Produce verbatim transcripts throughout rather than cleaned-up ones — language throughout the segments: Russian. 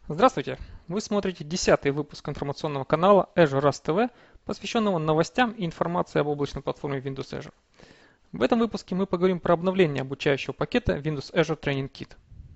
Здравствуйте! Вы смотрите десятый выпуск информационного канала Azure Rust ти ви, посвященного новостям и информации об облачной платформе Windows Azure. В этом выпуске мы поговорим про обновление обучающего пакета Windows Azure Training Kit.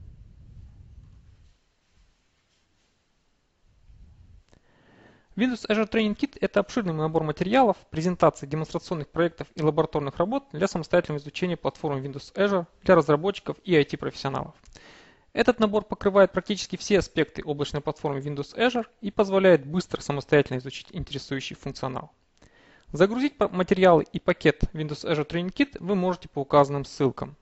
Windows Azure Training Kit – это обширный набор материалов, презентаций, демонстрационных проектов и лабораторных работ для самостоятельного изучения платформы Windows Azure для разработчиков и ай ти-профессионалов. Этот набор покрывает практически все аспекты облачной платформы Windows Azure и позволяет быстро самостоятельно изучить интересующий функционал. Загрузить материалы и пакет Windows Azure Training Kit вы можете по указанным ссылкам.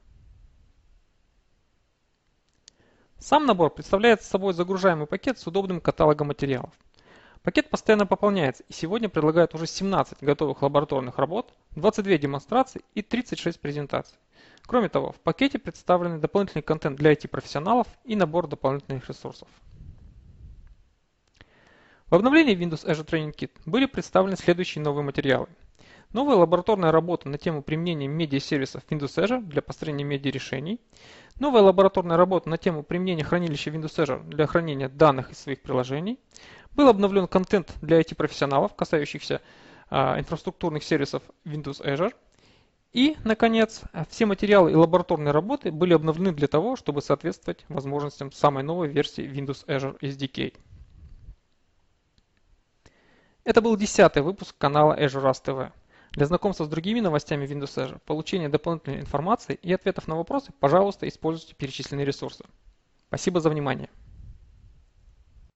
Сам набор представляет собой загружаемый пакет с удобным каталогом материалов. Пакет постоянно пополняется и сегодня предлагает уже семнадцать готовых лабораторных работ, двадцать две демонстрации и тридцать шесть презентаций. Кроме того, в пакете представлены дополнительный контент для ай ти-профессионалов и набор дополнительных ресурсов. В обновлении Windows Azure Training Kit были представлены следующие новые материалы. Новая лабораторная работа на тему применения медиа-сервисов Windows Azure для построения медиа-решений. Новая лабораторная работа на тему применения хранилища Windows Azure для хранения данных из своих приложений. Был обновлен контент для ай ти-профессионалов, касающихся а, инфраструктурных сервисов Windows Azure. И, наконец, все материалы и лабораторные работы были обновлены для того, чтобы соответствовать возможностям самой новой версии Windows Azure эс ди кей. Это был десятый выпуск канала Azure Rust ти ви. Для знакомства с другими новостями Windows Azure, получения дополнительной информации и ответов на вопросы, пожалуйста, используйте перечисленные ресурсы. Спасибо за внимание.